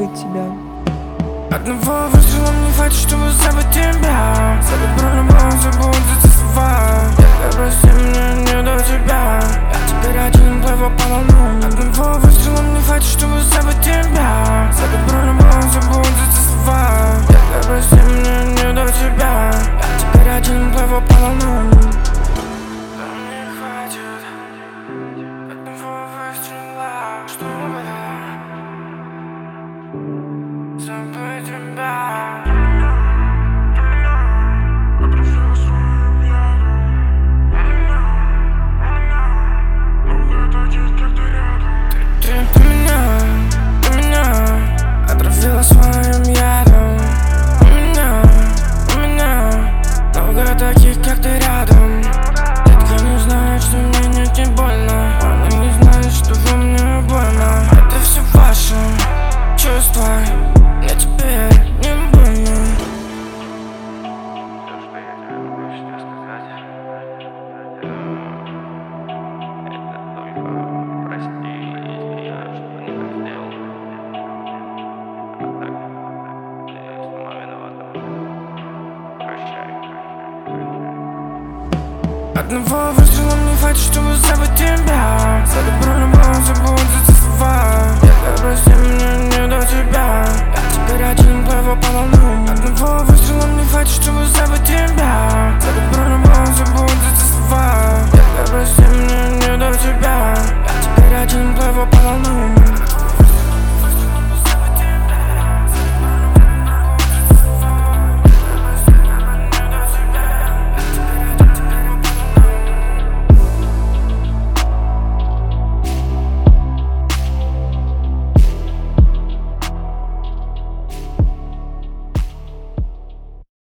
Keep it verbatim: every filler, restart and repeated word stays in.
делает тебя. Одного выстрела не хватит, чтобы забыть тебя. Забыть про любовь, забудь эти слова. Если прости меня, не до тебя. Я теперь один плыву по волнам. Одного выстрела не хватит, чтобы забыть тебя. Забыть про любовь, забудь эти слова. Если прости меня, не до тебя. Я теперь один плыву по волнам. Не хватит одного выстрела, чтобы забыть тебя. Ты, ты меня, ты меня отравила своим ядом. У меня, у меня много таких, как ты рядом. Детка не знает, что мне нет не больно. Она не знает, что во мне больно. Это все ваше чувство. Я теперь не больно. Все, что я тебе могу сейчас сказать, это только прости, если я что-то не так сделал. А так, ты сама виновата. Прощай. Одного выстрела не хватит, чтобы забыть тебя. Забыть про любовь, забудь эти слова. Если прости меня, не до тебя. Я теперь один плыву по волнам. Одного выстрела не хватит, чтобы забыть тебя. Забыть про любовь, забудь эти слова. Если прости меня, не до тебя. Я теперь один плыву по волнам.